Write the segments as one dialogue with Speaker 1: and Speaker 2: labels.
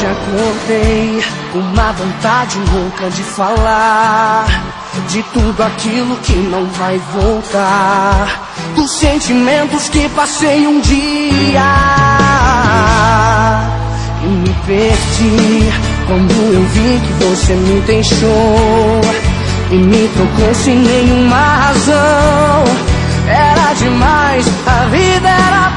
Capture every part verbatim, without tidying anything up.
Speaker 1: Hoje acordei com uma vontade louca de falar de tudo aquilo que não vai voltar, dos sentimentos que passei um dia e me perdi quando eu vi que você me deixou e me trocou sem nenhuma razão. Era demais, a vida era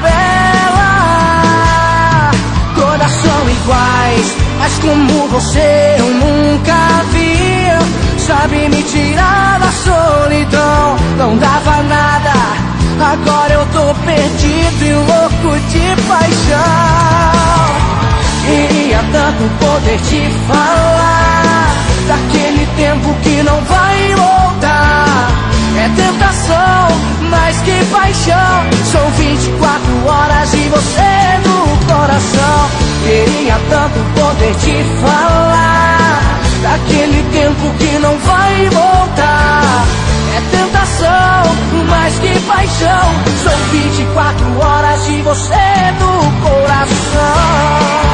Speaker 1: bela, todas são iguais, mas como você eu nunca vi. Sabe me tirar da solidão, não dava nada, agora eu tô perdido e louco de paixão. Queria tanto poder te falar daquele tempo que não vai voltar. É tentação, mais que paixão, são vinte e quatro horas e você no coração. Queria tanto poder te falar daquele tempo que não vai voltar. É tentação, mais que paixão, são vinte e quatro horas e você no coração.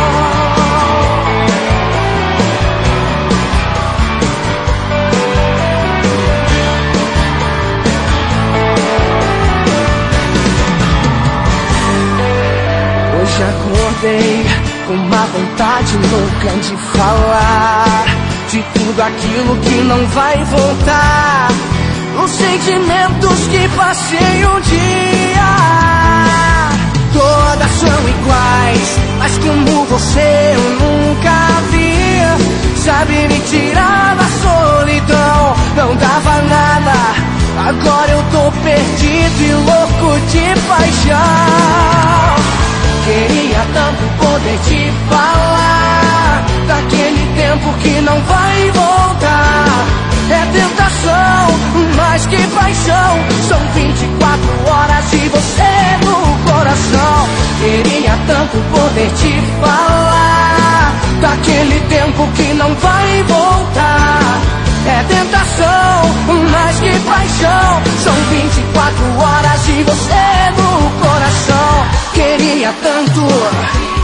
Speaker 1: Hoje acordei com uma vontade louca de falar de tudo aquilo que não vai voltar, os sentimentos que passei um dia. Todas são iguais, mas como você eu nunca vi. Sabe me tirar da solidão, não dava nada, agora eu tô perdido e louco de paixão. Queria tanto poder te falar daquele tempo que não vai voltar. É tentação, mais que paixão, são vinte e quatro horas e você no coração. Queria tanto poder te falar daquele tempo que não vai voltar. É tentação, mais que paixão, são vinte e quatro horas e você no coração. Queria tanto